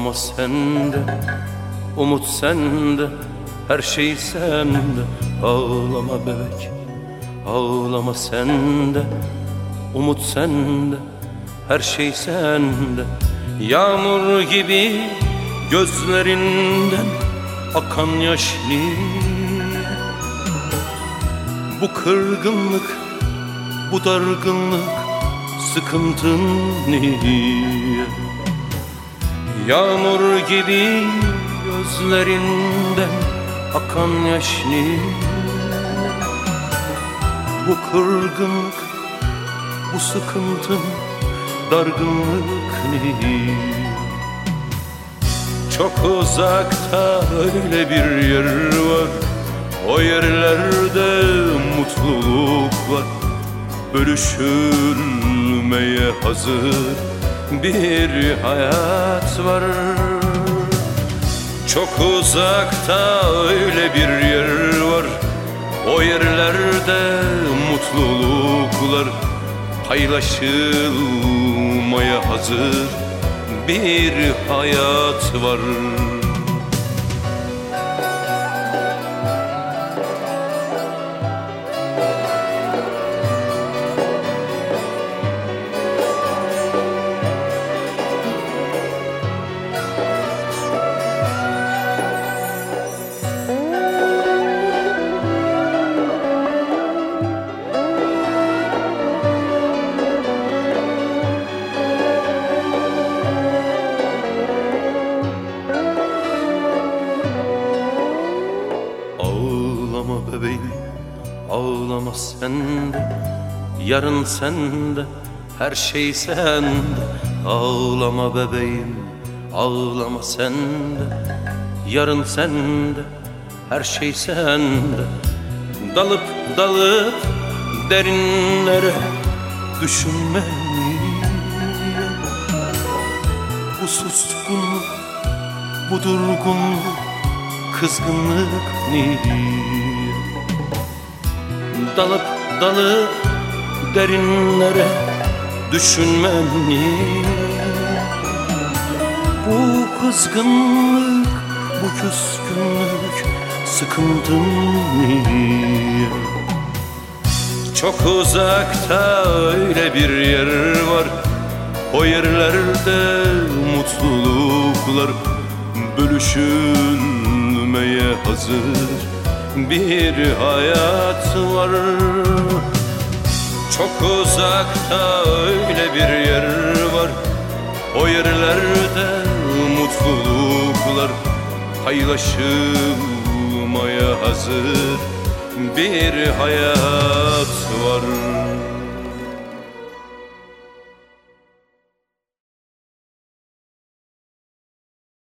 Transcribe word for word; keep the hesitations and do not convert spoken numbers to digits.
Ağlama sende, umut sende, her şey sende. Ağlama bebek, ağlama sende, umut sende, her şey sende. Yağmur gibi gözlerinden akan yaş niye? Bu kırgınlık, bu dargınlık, sıkıntın niye? Yağmur gibi gözlerinden akan yaş niye? Bu kırgınlık, bu sıkıntın, dargınlık niye? Çok uzakta öyle bir yer var, o yerlerde mutluluk var. Bölüşülmeye hazır bir hayat var. Çok uzakta öyle bir yer var, o yerlerde mutluluklar. Paylaşılmaya hazır bir hayat var. Ağlama bebeğim, ağlama sende, yarın sende, her şey sende. Ağlama bebeğim, ağlama sende, yarın sende, her şey sende. Dalıp dalıp derinlere düşünme niye? Bu suskunluk, bu durgunluk, kızgınlık niye? Dalıp dalıp derinlere düşünmem niye? Bu kızgınlık, bu küskünlük, sıkıntım niye? Çok uzakta öyle bir yer var, o yerlerde mutluluklar. Bölüşülmeye hazır bir hayat var. Çok uzakta öyle bir yer var, o yerlerde mutluluklar. Paylaşılmaya hazır bir hayat var.